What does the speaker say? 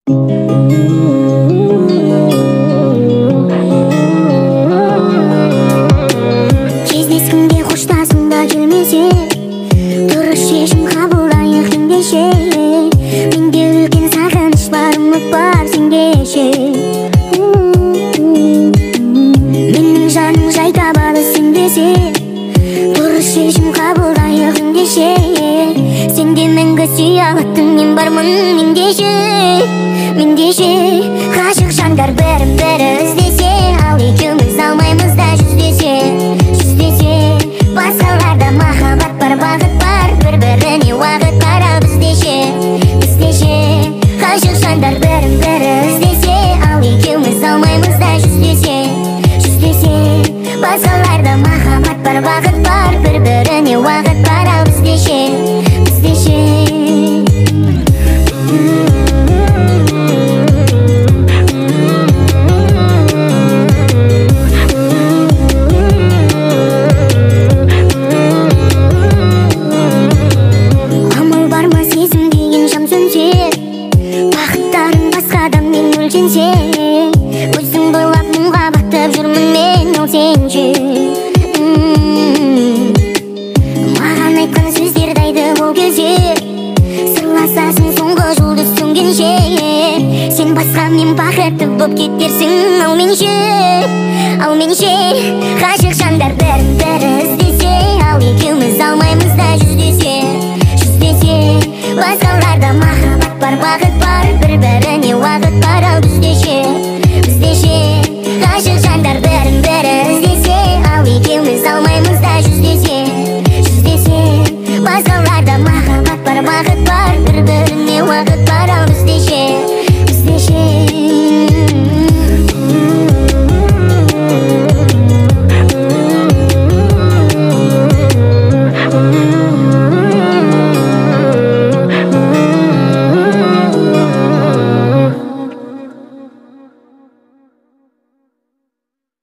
Кездескімде қоштасың да келмесе, дұрыс шешім қабылдайық ендеше. Менде үлкен сағыныш бар, үміт бар сендеше. Менің жаным жай табады сенбесе, дұрыс шешім қабылдайық ендеше. Сенде мәңгі сүйе алатын мен бармын мендеше. Ғашық жандар бірін-бірі іздесе, ал екеуміз алмаймыз да жүздесе. Басқаларда махаббат бар, бағыт бар, бір-біріне уақыт қарап іздеше. Ғашық жандар бірін-бірі іздесе, ал екеуміз алмаймыз да жүздесе. Басқаларда махаббат бар, бағыт бар, бір-біріне уақыт қарап іздеше. Амал бар ма сезім деген шам сөнсе, бақыттарың басқа адаммен өлшенсе, өзің бойлап мұңға батып жүрмін мен, ол сенше. Маған айтқан сөздерді айды ол кезде, сырласасың соңғы жұлдыз сөнгенше. Сен басқа мен бақытты боп кетерсің, ал менше. Ғашық жандар бірін-бірі іздесе, ал екеуміз алмаймыз да жүздесе. Басқаларда махаббат бар, бағыт бар,